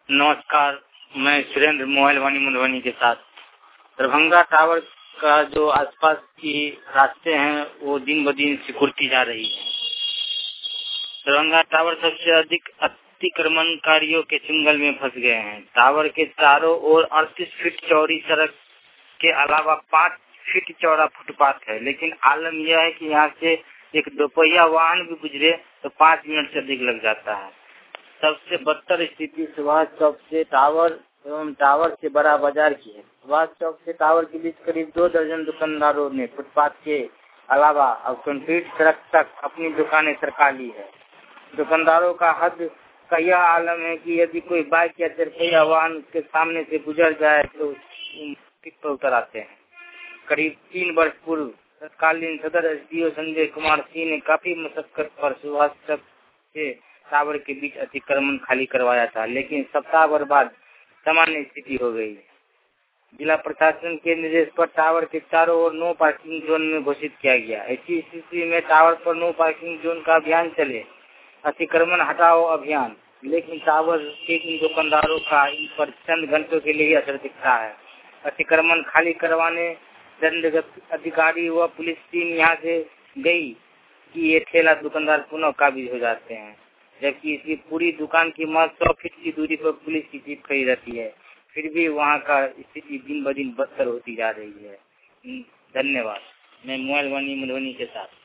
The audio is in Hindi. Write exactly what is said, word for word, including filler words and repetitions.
नमस्कार, मैं सुरेंद्र मोबाइल वाणी मधुबनी के साथ। दरभंगा टावर का जो आसपास की रास्ते हैं वो दिन ब दिन सिकुड़ती जा रही है। दरभंगा टावर सबसे अधिक अतिक्रमणकारियों के चुंगल में फंस गए हैं। टावर के चारों ओर अड़तीस फीट चौड़ी सड़क के अलावा पाँच फीट चौड़ा फुटपाथ है, लेकिन आलम यह है कि यहाँ से एक दोपहिया वाहन भी गुजरे तो पाँच मिनट से अधिक लग जाता है। सबसे बदतर स्थिति सुभाष चौक से टावर एवं टावर से बड़ा बाजार की है। सुभाष चौक से टावर के बीच करीब दो दर्जन दुकानदारों ने फुटपाथ के अलावा अब कंक्रीट सड़क तक अपनी दुकानें सरका ली है। दुकानदारों का हद का यह आलम है कि यदि कोई बाइक या चारपहिया वाहन उसके सामने से गुजर जाए तो पिट पर उतर आते हैं। करीब तीन वर्ष पूर्व तत्कालीन सदर S D O Sanjay Kumar Singh ने काफी मशक्कत पर सुभाष चौक से टावर के बीच अतिक्रमण खाली करवाया था, लेकिन सप्ताह भर बाद सामान्य स्थिति हो गई। जिला प्रशासन के निर्देश पर टावर के चारों ओर नो पार्किंग जोन में घोषित किया गया। ऐसी स्थिति में टावर पर नो पार्किंग जोन का अभियान चले, अतिक्रमण हटाओ अभियान, लेकिन टावर के इन दुकानदारों का इन पर चंद घंटों के लिए असर दिखता है। अतिक्रमण खाली करवाने दंड अधिकारी व पुलिस टीम यहाँ से गई कि ये ठेला दुकानदार पुनः काबिज हो जाते हैं, जबकि इसकी पूरी दुकान की महज सौ फीट की दूरी पर पुलिस की जीप खड़ी रहती है। फिर भी वहाँ का स्थिति दिन ब दिन बदतर होती जा रही है। धन्यवाद। मैं मोबाइल वाणी मधुबनी के साथ।